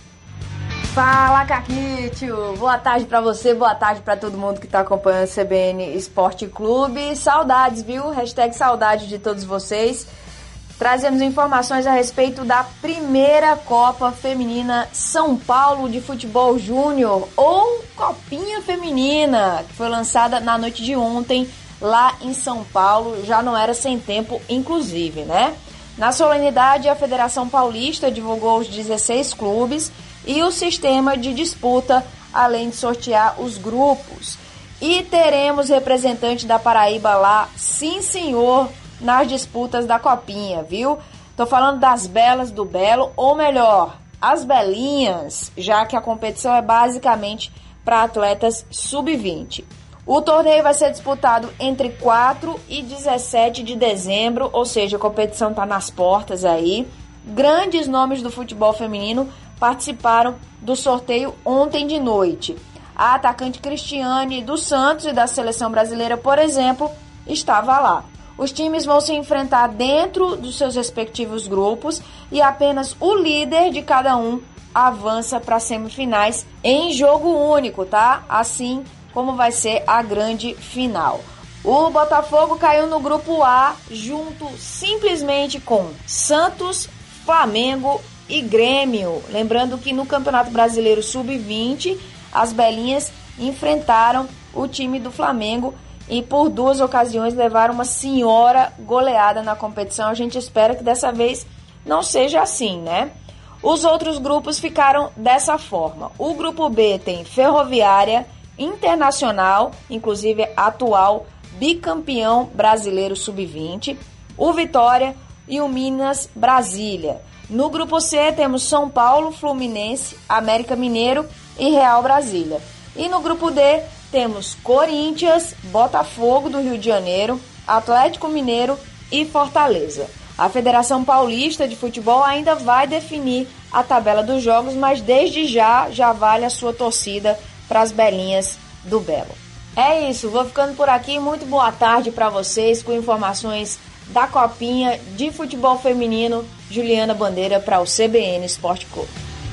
Fala, Caquítio! Boa tarde pra você, boa tarde pra todo mundo que tá acompanhando o C B N Esporte Clube. Saudades, viu? Hashtag saudade de todos vocês. Trazemos informações a respeito da primeira Copa Feminina São Paulo de Futebol Júnior, ou Copinha Feminina, que foi lançada na noite de ontem lá em São Paulo. Já não era sem tempo, inclusive, né? Na solenidade, a Federação Paulista divulgou os dezesseis clubes e o sistema de disputa, além de sortear os grupos. E teremos representante da Paraíba lá, sim senhor, nas disputas da Copinha, viu? Tô falando das belas do Belo, ou melhor, as belinhas, já que a competição é basicamente para atletas sub vinte. O torneio vai ser disputado entre quatro e dezessete de dezembro, ou seja, a competição tá nas portas aí. Grandes nomes do futebol feminino participaram do sorteio ontem de noite. A atacante Cristiane dos Santos e da seleção brasileira, por exemplo, estava lá. Os times vão se enfrentar dentro dos seus respectivos grupos e apenas o líder de cada um avança para as semifinais em jogo único, tá? Assim como vai ser a grande final. O Botafogo caiu no grupo A junto simplesmente com Santos, Flamengo e Grêmio. Lembrando que no Campeonato Brasileiro sub vinte, as Belinhas enfrentaram o time do Flamengo e por duas ocasiões levaram uma senhora goleada na competição. A gente espera que dessa vez não seja assim, né? Os outros grupos ficaram dessa forma. O grupo B tem Ferroviária, Internacional, inclusive atual bicampeão brasileiro sub vinte, o Vitória e o Minas Brasília. No grupo C temos São Paulo, Fluminense, América Mineiro e Real Brasília. E no grupo D temos Corinthians, Botafogo do Rio de Janeiro, Atlético Mineiro e Fortaleza. A Federação Paulista de Futebol ainda vai definir a tabela dos jogos, mas desde já já vale a sua torcida para as Belinhas do Belo. É isso, vou ficando por aqui. Muito boa tarde para vocês com informações da Copinha de Futebol Feminino. Juliana Bandeira para o C B N Esporte Clube.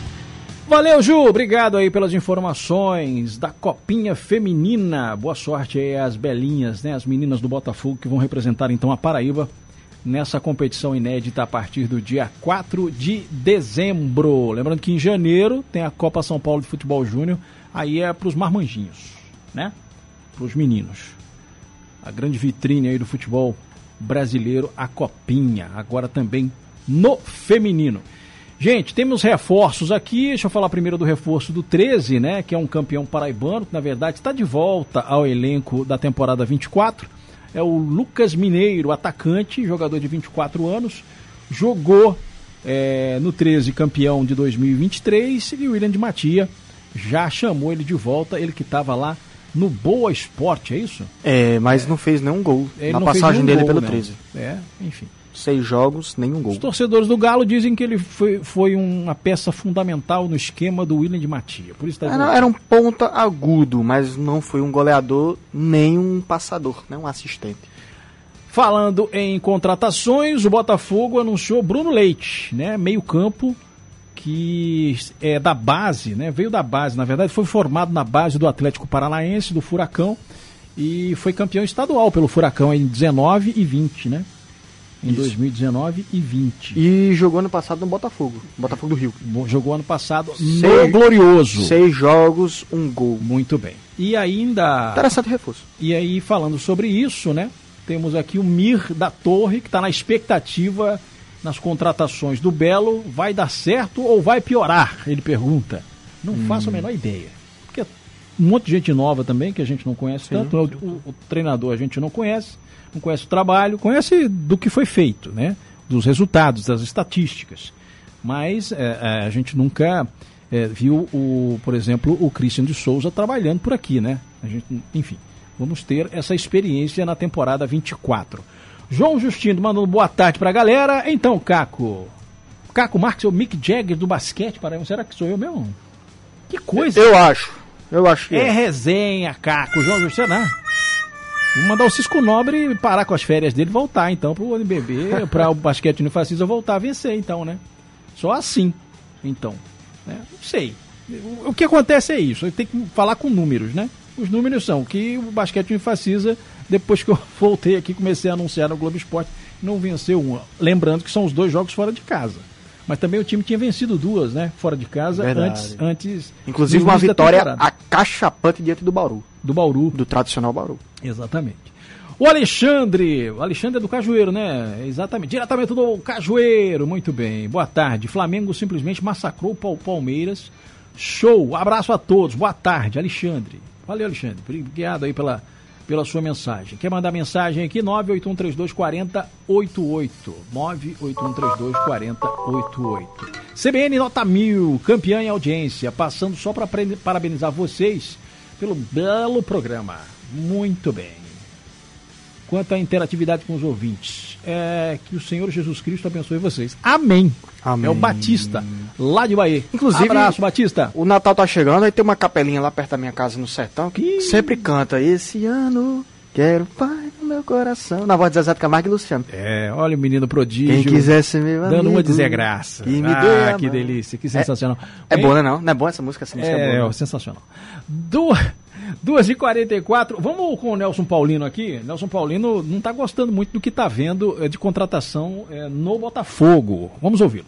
Valeu, Ju, obrigado aí pelas informações da Copinha Feminina. Boa sorte aí às Belinhas, né, as meninas do Botafogo que vão representar então a Paraíba nessa competição inédita a partir do dia quatro de dezembro. Lembrando que em janeiro tem a Copa São Paulo de Futebol Júnior, aí é para os marmanjinhos, né? Para os meninos. A grande vitrine aí do futebol brasileiro, a Copinha, agora também no feminino. Gente, temos reforços aqui. Deixa eu falar primeiro do reforço do treze, né? Que é um campeão paraibano, que na verdade está de volta ao elenco da temporada vinte e quatro. É o Lucas Mineiro, atacante, jogador de vinte e quatro anos. Jogou é, no treze, campeão de dois mil e vinte e três. E o William de Matia já chamou ele de volta. Ele que estava lá no Boa Esporte, é isso? É, mas é. não fez nenhum gol ele na passagem dele gol, pelo não. treze. É, enfim. Seis jogos, nenhum gol. Os torcedores do Galo dizem que ele foi, foi uma peça fundamental no esquema do William de Matia. Por isso tá era, era um ponta agudo, mas não foi um goleador nem um passador, né, um assistente. Falando em contratações, o Botafogo anunciou Bruno Leite, né, meio campo, que é da base, né, veio da base, na verdade foi formado na base do Atlético Paranaense, do Furacão, e foi campeão estadual pelo Furacão em dezenove e vinte, né? Em Isso. dois mil e dezenove e vinte. E jogou ano passado no Botafogo, Botafogo do Rio. Jogou ano passado seis, no Glorioso. Seis jogos, um gol. Muito bem. E ainda... Interessante reforço. E aí, falando sobre isso, né? Temos aqui o Mir da Torre, que está na expectativa nas contratações do Belo. Vai dar certo ou vai piorar? Ele pergunta. Não hum. faço a menor ideia. Porque um monte de gente nova também, que a gente não conhece Sim. tanto. O, o, o treinador a gente não conhece. Não conhece o trabalho, conhece do que foi feito, né? Dos resultados, das estatísticas. Mas é, a gente nunca é, viu, o, por exemplo, o Christian de Souza trabalhando por aqui, né? A gente, enfim, vamos ter essa experiência na temporada vinte e quatro. João Justino mandando boa tarde pra galera. Então, Caco, Caco Marques é o Mick Jagger do basquete, para será que sou eu mesmo? Que coisa! Eu acho, eu acho que é. É resenha, Caco, João Justino, né? Vou mandar o Cisco Nobre parar com as férias dele e voltar, então, pro N B B, para o basquete unifacista voltar a vencer, então, né? Só assim, então. Né? Não sei. O, o que acontece é isso, tem que falar com números, né? Os números são que o basquete unifacista, depois que eu voltei aqui, comecei a anunciar no Globo Esporte, não venceu uma. Lembrando que são os dois jogos fora de casa. Mas também o time tinha vencido duas, né? Fora de casa, Verdade. antes, antes. Inclusive uma vitória acachapante diante do Bauru. Do Bauru. Do tradicional Bauru. Exatamente. O Alexandre, o Alexandre é do Cajueiro, né? Exatamente, diretamente do Cajueiro, muito bem. Boa tarde, Flamengo simplesmente massacrou o Palmeiras. Show, abraço a todos, boa tarde, Alexandre. Valeu, Alexandre, obrigado aí pela, pela sua mensagem. Quer mandar mensagem aqui? nove oito um três dois quatro zero oito oito. nove oito um três dois quatro zero oito oito. C B N nota mil, campeã em audiência, passando só para parabenizar vocês pelo belo programa. Muito bem. Quanto à interatividade com os ouvintes, é que o Senhor Jesus Cristo abençoe vocês. Amém. Amém. É o Batista, lá de Bahia. Inclusive, abraço, Batista. O Natal tá chegando, aí tem uma capelinha lá perto da minha casa no sertão que Ih. sempre canta. Esse ano quero Pai no meu coração. Na voz de Zezé de Camargo e Luciano. É, olha o menino prodígio. Quem quiser ser meu amigo, dando uma desgraça. Que me ah, dê que delícia, que sensacional. É, é boa, né, não? Não é boa essa música? Essa música é, é boa. É, sensacional. Do... duas e quarenta e quatro. Vamos com o Nelson Paulino aqui. Nelson Paulino não está gostando muito do que está vendo é, de contratação é, no Botafogo. Vamos ouvi-lo.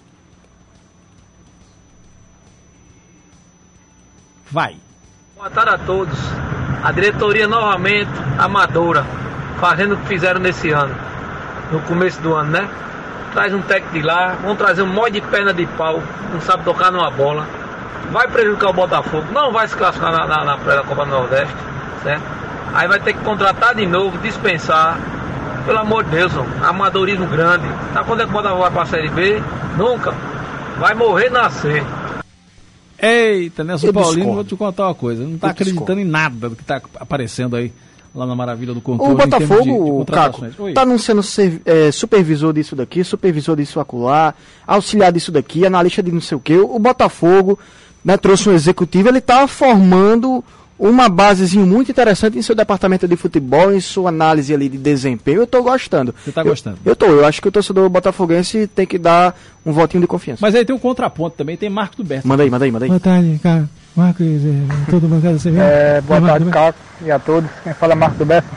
Vai. Boa tarde a todos. A diretoria novamente amadora, fazendo o que fizeram nesse ano, no começo do ano, né? Traz um técnico de lá, vão trazer um monte de perna de pau, não sabe tocar numa bola. Vai prejudicar o Botafogo, não vai se classificar na, na, na pré-copa do Nordeste, certo? Aí vai ter que contratar de novo, dispensar. Pelo amor de Deus, ó, amadorismo grande. Sabe quando é que o Botafogo vai pra Série B? Nunca. Vai morrer nascer. Eita, Nelson Eu Paulino, discordo. vou te contar uma coisa. Não tá Eu acreditando discordo. em nada do que tá aparecendo aí lá na Maravilha do Controle. O em termos de- de Botafogo, contratações. Caco, Oi. tá anunciando ser, é, supervisor disso daqui, supervisor disso acolá, auxiliar disso daqui, analista de não sei o quê. O Botafogo, né, trouxe um executivo, ele tá formando uma basezinha muito interessante em seu departamento de futebol, em sua análise ali de desempenho. Eu tô gostando. Você tá Eu- gostando? Eu, tô, eu acho que o torcedor botafoguense tem que dar um votinho de confiança. Mas aí tem um contraponto também, tem Marco do Berto. Manda aí, manda aí, manda aí. Boa tarde, cara. Marcos, é, todo bancada C B N. É, boa Marcos tarde, do Caco, e a todos. Quem fala é Marco do Bessa.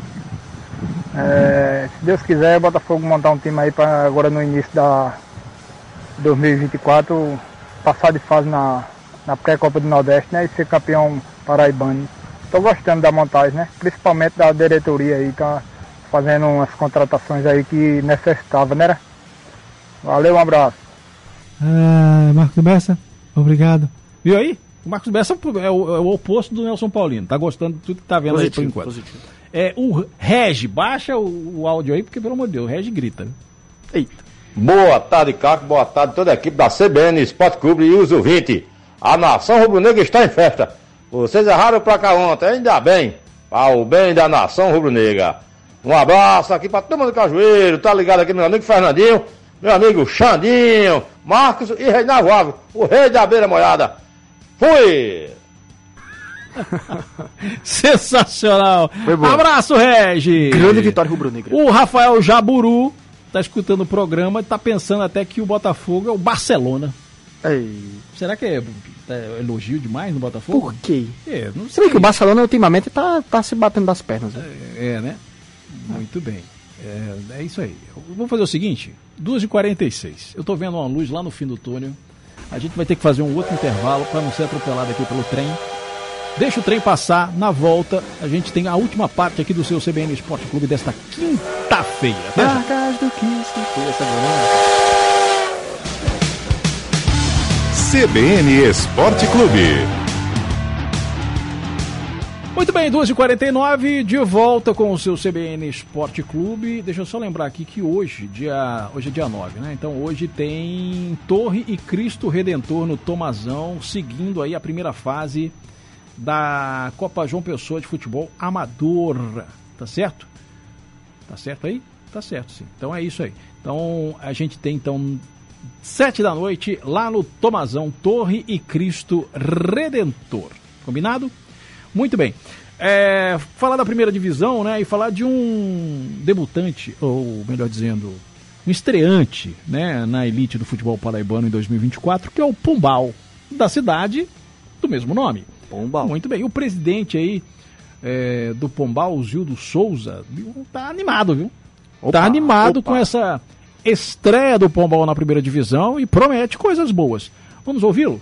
É, se Deus quiser, o Botafogo montar um time aí para agora no início da dois mil e vinte e quatro passar de fase na, na pré-copa do Nordeste, né, e ser campeão paraibano. Estou gostando da montagem, né, principalmente da diretoria aí, tá fazendo umas contratações aí que necessitava, né? Valeu, um abraço. Ah, Marcos Bessa, obrigado. Viu aí? O Marcos Bessa é o, é o oposto do Nelson Paulino. Tá gostando de tudo que tá vendo aí por enquanto. positivo. É, o Regi, baixa o, o áudio aí, porque pelo amor de Deus, o Regi grita. Né? Eita. Boa tarde, Caco. Boa tarde toda a equipe da C B N Esporte Clube e os ouvintes. A nação rubro-negra está em festa. Vocês erraram pra cá ontem, ainda bem. Para o bem da nação rubro-negra. Um abraço aqui pra turma do Cajueiro. Tá ligado aqui meu amigo Fernandinho, meu amigo Xandinho, Marcos e Reinaldo Alves, o rei da beira molhada. Fui! Sensacional! Foi bom. Abraço, Regi! Grande vitória rubro-negra. O Rafael Jaburu tá escutando o programa e tá pensando até que o Botafogo é o Barcelona. Ei, Será que é, é elogio demais no Botafogo? por quê? É, não Se sei. bem que o Barcelona ultimamente tá, tá se batendo das pernas. Né? É, né? Muito bem. É, é isso aí. Eu vou fazer o seguinte, duas e quarenta e seis. Eu tô vendo uma luz lá no fim do túnel. A gente vai ter que fazer um outro intervalo para não ser atropelado aqui pelo trem. Deixa o trem passar, na volta a gente tem a última parte aqui do seu C B N Esporte Clube desta quinta-feira. Até já. Marcas do que se fez, agora. C B N Esporte Clube. Muito bem, duas e quarenta e nove, de volta com o seu C B N Esporte Clube. Deixa eu só lembrar aqui que hoje, dia, hoje é dia nove, né? Então hoje tem Torre e Cristo Redentor no Tomazão, seguindo aí a primeira fase da Copa João Pessoa de Futebol Amador. Tá certo? Tá certo aí? Tá certo, sim. Então é isso aí. Então a gente tem então sete da noite lá no Tomazão, Torre e Cristo Redentor. Combinado? Muito bem. É, falar da primeira divisão, né, e falar de um debutante, ou melhor dizendo, um estreante, né, na elite do futebol paraibano em dois mil e vinte e quatro, que é o Pombal, da cidade do mesmo nome. Pombal. Muito bem. E o presidente aí é, do Pombal, o Zildo Souza, viu, tá animado, viu? Opa, tá animado opa. com essa estreia do Pombal na primeira divisão e promete coisas boas. Vamos ouvi-lo?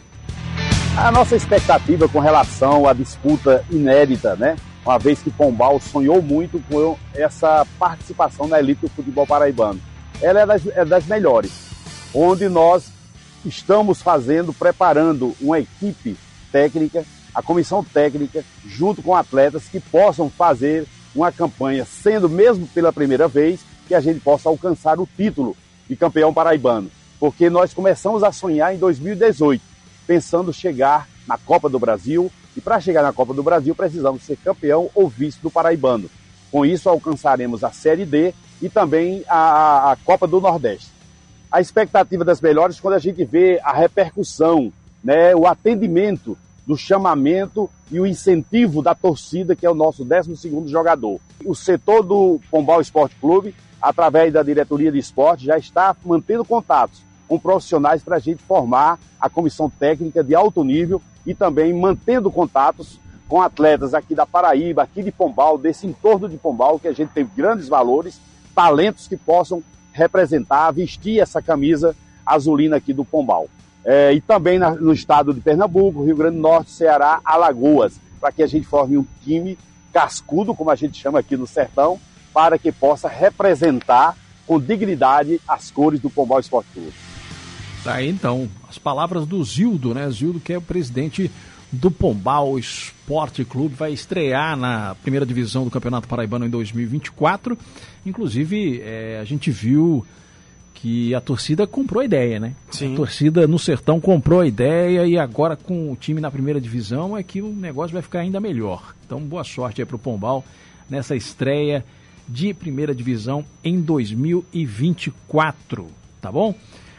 A nossa expectativa com relação à disputa inédita, né? Uma vez que Pombal sonhou muito com essa participação na elite do futebol paraibano. Ela é das, é das melhores, onde nós estamos fazendo, preparando uma equipe técnica, a comissão técnica, junto com atletas que possam fazer uma campanha, sendo mesmo pela primeira vez, que a gente possa alcançar o título de campeão paraibano. Porque nós começamos a sonhar em dois mil e dezoito, pensando chegar na Copa do Brasil, e para chegar na Copa do Brasil precisamos ser campeão ou vice do paraibano. Com isso alcançaremos a Série D e também a, a Copa do Nordeste. A expectativa das melhores quando a gente vê a repercussão, né, o atendimento do chamamento e o incentivo da torcida, que é o nosso décimo segundo jogador. O setor do Pombal Esporte Clube, através da diretoria de esporte, já está mantendo contatos com profissionais para a gente formar a comissão técnica de alto nível e também mantendo contatos com atletas aqui da Paraíba, aqui de Pombal, desse entorno de Pombal, que a gente tem grandes valores, talentos que possam representar, vestir essa camisa azulina aqui do Pombal. É, e também na, no estado de Pernambuco, Rio Grande do Norte, Ceará, Alagoas, para que a gente forme um time cascudo, como a gente chama aqui no sertão, para que possa representar com dignidade as cores do Pombal Esporte Clube. Tá aí então, as palavras do Zildo, né? Zildo, que é o presidente do Pombal Esporte Clube, vai estrear na primeira divisão do Campeonato Paraibano em dois mil e vinte e quatro. Inclusive, é, a gente viu que a torcida comprou a ideia, né? Sim. A torcida no Sertão comprou a ideia e agora com o time na primeira divisão é que o negócio vai ficar ainda melhor. Então, boa sorte aí pro Pombal nessa estreia de primeira divisão em dois mil e vinte e quatro, tá bom?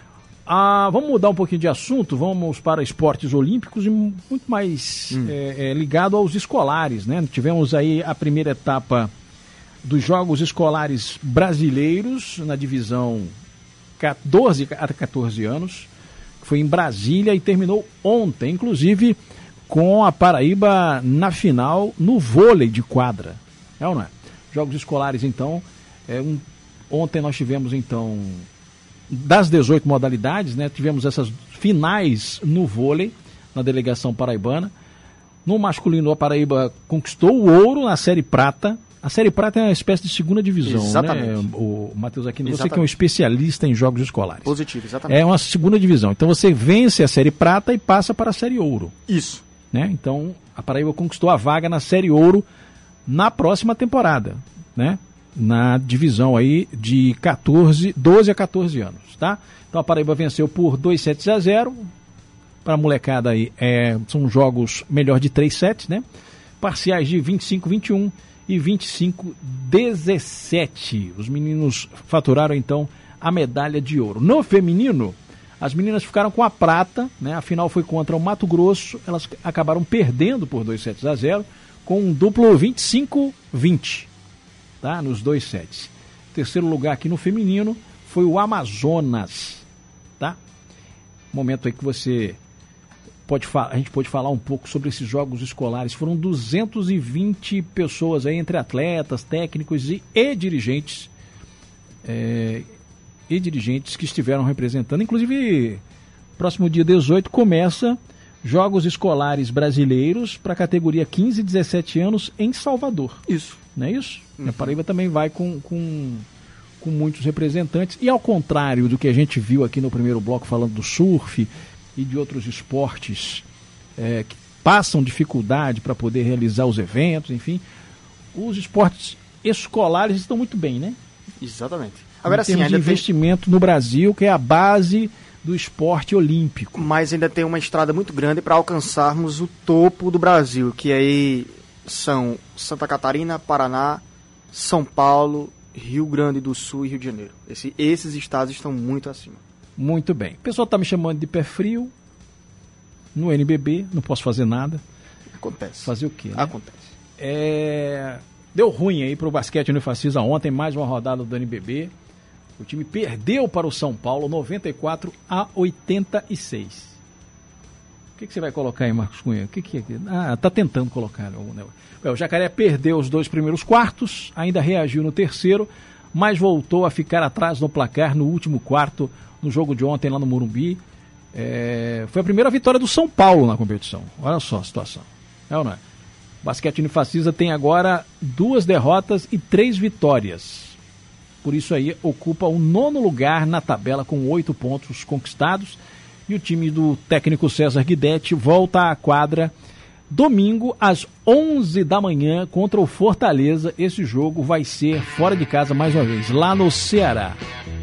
Ah, vamos mudar um pouquinho de assunto, vamos para esportes olímpicos e muito mais hum. é, é, ligado aos escolares, né? Tivemos aí a primeira etapa dos Jogos Escolares Brasileiros na divisão doze a quatorze anos, que foi em Brasília e terminou ontem, inclusive com a Paraíba na final no vôlei de quadra. É ou não é? Jogos escolares, então, é um, ontem nós tivemos, então, das dezoito modalidades, né? Tivemos essas finais no vôlei, na delegação paraibana. No masculino, a Paraíba conquistou o ouro na série prata. A série prata é uma espécie de segunda divisão, exatamente, né, o Matheus Aquino? Você que é um especialista em jogos escolares. Positivo, exatamente. É uma segunda divisão. Então você vence a série prata e passa para a série ouro. Isso. Né? Então a Paraíba conquistou a vaga na série ouro na próxima temporada, né? Na divisão aí de quatorze, doze a quatorze anos, tá? Então a Paraíba venceu por dois sets a zero. Para a molecada aí, é, são jogos melhor de três sets, né? Parciais de vinte e cinco a vinte e um e vinte e cinco a dezessete. Os meninos faturaram então a medalha de ouro. No feminino, as meninas ficaram com a prata, né? A final foi contra o Mato Grosso, elas acabaram perdendo por dois sets a zero, com um duplo vinte e cinco a vinte, tá? Nos dois sets. Terceiro lugar aqui no feminino foi o Amazonas, tá? Momento aí que você pode falar, a gente pode falar um pouco sobre esses jogos escolares. Foram duzentas e vinte pessoas aí, entre atletas, técnicos e, e dirigentes, é, e dirigentes que estiveram representando. Inclusive, próximo dia dezoito começa Jogos Escolares Brasileiros para a categoria quinze e dezessete anos em Salvador. Isso. Não é isso? Uhum. A Paraíba também vai com, com, com muitos representantes. E ao contrário do que a gente viu aqui no primeiro bloco falando do surf e de outros esportes é, que passam dificuldade para poder realizar os eventos, enfim, os esportes escolares estão muito bem, né? Exatamente. Agora sim, ainda de investimento tem... no Brasil, que é a base do esporte olímpico. Mas ainda tem uma estrada muito grande para alcançarmos o topo do Brasil, que aí são Santa Catarina, Paraná, São Paulo, Rio Grande do Sul e Rio de Janeiro. Esse, esses estados estão muito acima. Muito bem. O pessoal está me chamando de pé frio no N B B, não posso fazer nada. Acontece. Fazer o quê? Né? Acontece. É... Deu ruim aí para o basquete Unifacisa ontem, mais uma rodada do N B B. O time perdeu para o São Paulo, noventa e quatro a oitenta e seis. O que, que você vai colocar aí, Marcos Cunha? O que, que é? Ah, tá tentando colocar. O Jacaré perdeu os dois primeiros quartos, ainda reagiu no terceiro, mas voltou a ficar atrás no placar no último quarto, no jogo de ontem lá no Morumbi. É, foi a primeira vitória do São Paulo na competição. Olha só a situação. É ou não é? O basquete Unifacisa tem agora duas derrotas e três vitórias. Por isso aí ocupa o nono lugar na tabela com oito pontos conquistados. E o time do técnico César Guidetti volta à quadra domingo às onze da manhã contra o Fortaleza. Esse jogo vai ser fora de casa mais uma vez, lá no Ceará.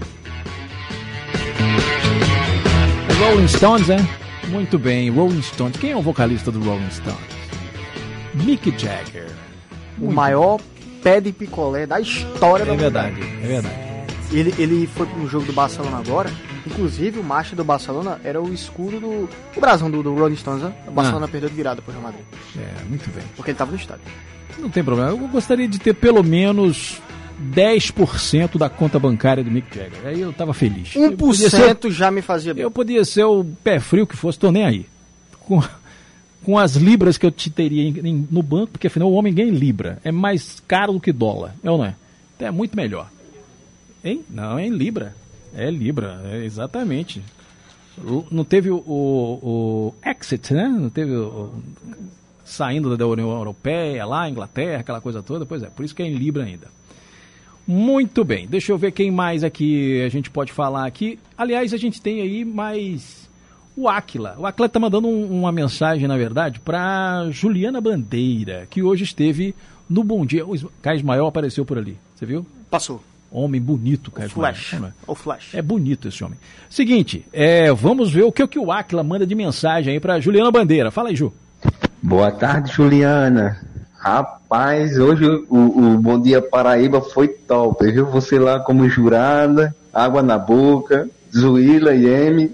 Rolling Stones, é? Muito bem, Rolling Stones. Quem é o vocalista do Rolling Stones? Mick Jagger. O Muito maior bem. Pé de picolé da história é da verdade, é verdade. Ele, ele foi pro jogo do Barcelona agora. Inclusive, o marcha do Barcelona era o escudo do... O brasão do, do Rolling Stones, né? O Barcelona ah. perdeu de virada pro Real Madrid. É, muito bem. Porque ele tava no estádio. Não tem problema. Eu gostaria de ter pelo menos dez por cento da conta bancária do Mick Jagger. Aí eu tava feliz. um por cento ser, já me fazia bem. Eu podia ser o pé frio que fosse, tô nem aí. Com, com as libras que eu te teria em, em, no banco, porque afinal o homem ganha em libra. É mais caro do que dólar, é ou não é? Então é muito melhor. Hein? Não, é em libra. É libra, é exatamente. O, não teve o, o, o exit, né? Não teve o, o, saindo da União Europeia, lá, Inglaterra, aquela coisa toda. Pois é, por isso que é em libra ainda. Muito bem, deixa eu ver quem mais aqui a gente pode falar aqui. Aliás, a gente tem aí mais o Áquila. O Áquila está mandando um, uma mensagem, na verdade, para Juliana Bandeira, que hoje esteve no Bom Dia. O Caio Ismael apareceu por ali, você viu? Passou. Homem bonito, Caio Ismael. Flash. O Flash. É bonito esse homem. Seguinte, é, vamos ver o que, o que o Áquila manda de mensagem aí para Juliana Bandeira. Fala aí, Ju. Boa tarde, Juliana. Rapaz, hoje o, o Bom Dia Paraíba foi top, viu? Você lá como jurada, água na boca, Zuíla e M.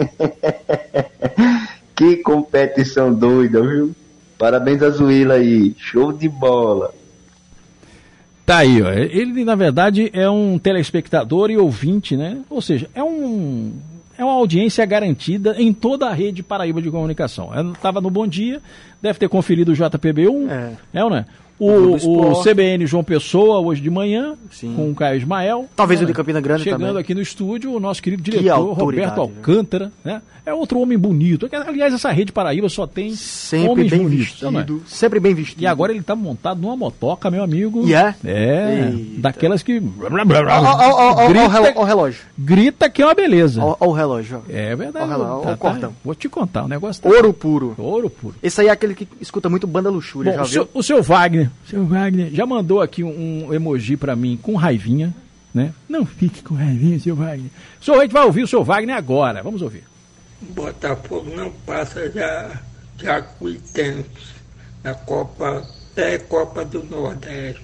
Que competição doida, viu? Parabéns a Zuíla aí, show de bola. Tá aí, ó. Ele, na verdade, é um telespectador e ouvinte, né? Ou seja, é um... É uma audiência garantida em toda a rede Paraíba de comunicação. Eu estava no Bom Dia, deve ter conferido o J P B um, é, é ou não é? O, o C B N João Pessoa, hoje de manhã, sim, com o Caio Ismael. Talvez né? o de Campina Grande Chegando também. aqui no estúdio, o nosso querido diretor, Roberto Alcântara, né? É outro homem bonito. Aliás, essa rede Paraíba só tem sempre homens bem bonitos. Vestido, não é? Sempre bem vestido. E agora ele está montado numa motoca, meu amigo. E é? É, Eita. Daquelas que... Olha o relógio. Grita que é uma beleza. Olha o relógio. É verdade. Olha tá, o cordão. Tá, vou te contar, o negócio tá... Ouro puro. Ouro puro. Esse aí é aquele que escuta muito Banda Luxúria, Bom, já o viu? seu, o seu Wagner, seu Wagner já mandou aqui um, um emoji pra mim com raivinha, né? Não fique com raivinha, seu Wagner. O senhor vai ouvir o seu Wagner agora, vamos ouvir. Botafogo não passa já Jacuipense na Copa, é Copa do Nordeste.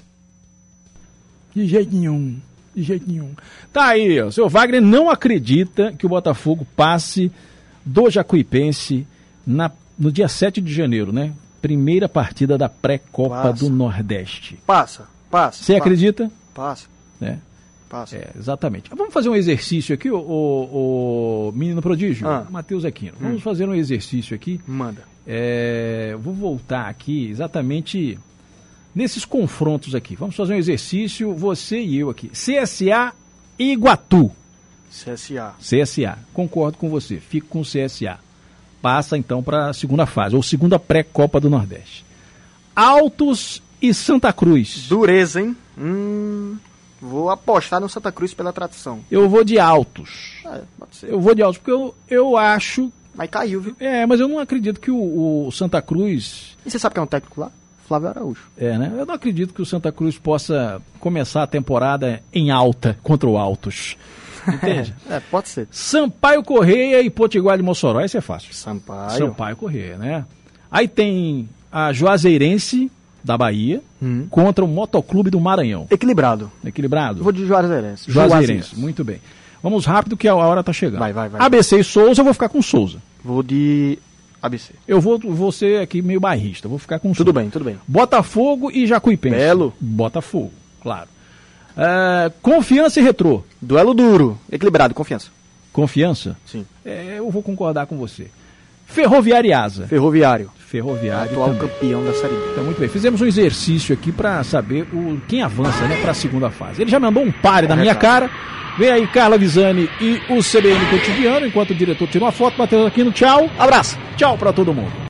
De jeito nenhum, de jeito nenhum. Tá aí, ó, o seu Wagner não acredita que o Botafogo passe do Jacuipense na, no dia sete de janeiro, né? Primeira partida da pré-Copa do Nordeste. Passa, passa. Você acredita? Passa. É. Passa. É, exatamente. Vamos fazer um exercício aqui, o, o, o menino prodígio, ah. Matheus Aquino. Vamos hum. fazer um exercício aqui. Manda. É, vou voltar aqui exatamente nesses confrontos aqui. Vamos fazer um exercício, você e eu aqui. C S A e Iguatu. C S A. C S A. Concordo com você. Fico com o C S A. Passa então para a segunda fase, ou segunda pré-Copa do Nordeste. Altos e Santa Cruz. Dureza, hein? Hum... Vou apostar no Santa Cruz pela tradição. Eu vou de Altos. É, pode ser. Eu vou de Altos, porque eu, eu acho... Mas caiu, viu? É, mas eu não acredito que o, o Santa Cruz... E você sabe quem é um técnico lá? Flávio Araújo. É, né? Eu não acredito que o Santa Cruz possa começar a temporada em alta contra o Altos. Entende? É, pode ser. Sampaio Correia e Potiguar de Mossoró, isso é fácil. Sampaio. Sampaio Correia, né? Aí tem a Juazeirense... da Bahia, hum. contra o Motoclube do Maranhão. Equilibrado. Equilibrado? Eu vou de Juazeirense. Juazeirense, muito bem. Vamos rápido que a hora tá chegando. Vai, vai, vai. A B C e Souza, eu vou ficar com Souza. Vou de A B C. Eu vou, vou ser aqui meio bairrista, vou ficar com Souza. Tudo bem, tudo bem. Botafogo e Jacuipense. Belo. Botafogo, claro. Uh, Confiança e Retrô. Duelo duro. Equilibrado, Confiança. Confiança? Sim. É, eu vou concordar com você. Ferroviário e Asa. Ferroviário. Ferroviário atual também. campeão da Série B. Então, muito bem. Fizemos um exercício aqui para saber o, quem avança, né, para a segunda fase. Ele já mandou um pare na minha cara. Vem aí Carla Visani e o C B N Cotidiano. Enquanto o diretor tira uma foto, Matheus Aquino, tchau. Abraço. Tchau para todo mundo.